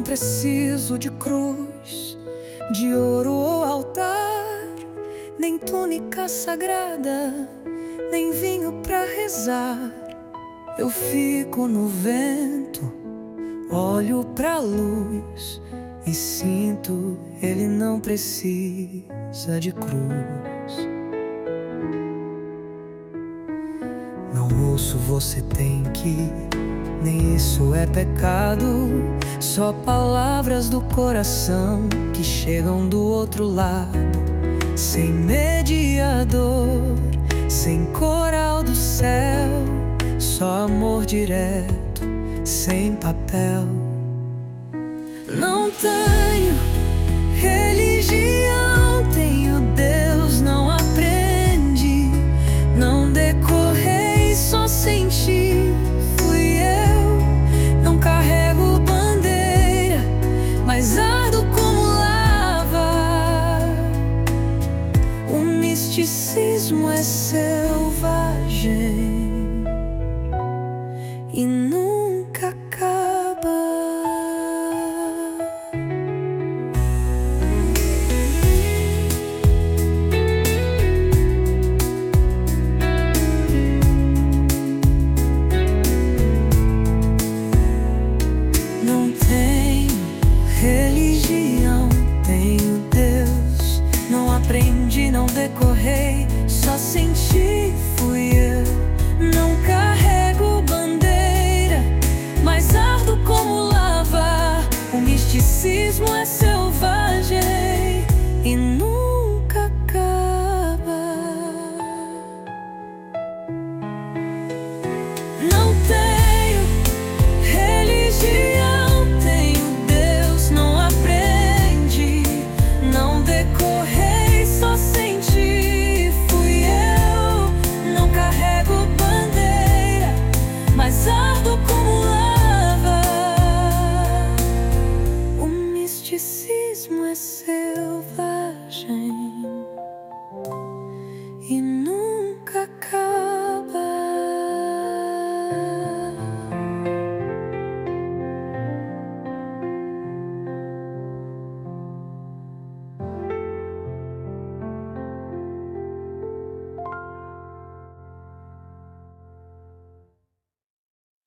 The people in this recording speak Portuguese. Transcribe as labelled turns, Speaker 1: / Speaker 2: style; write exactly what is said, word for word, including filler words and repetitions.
Speaker 1: preciso de cruz, de ouro ou altar, nem túnica sagrada, nem vinho pra rezar. Eu fico no vento, olho pra luz e sinto, ele não precisa de cruz. Não ouço você tem que, nem isso é pecado. Só palavras do coração que chegam do outro lado, sem mediador, sem coral do céu, só amor direto, sem papel. Não tenho religião, tenho Deus, não aprendi, não decorrei, só senti. Fui eu, não carrego bandeira, mas ardo como lava. O misticismo é selvagem e nunca acaba. Não tenho religião, tenho Deus, não aprendi, não decorrei, só senti.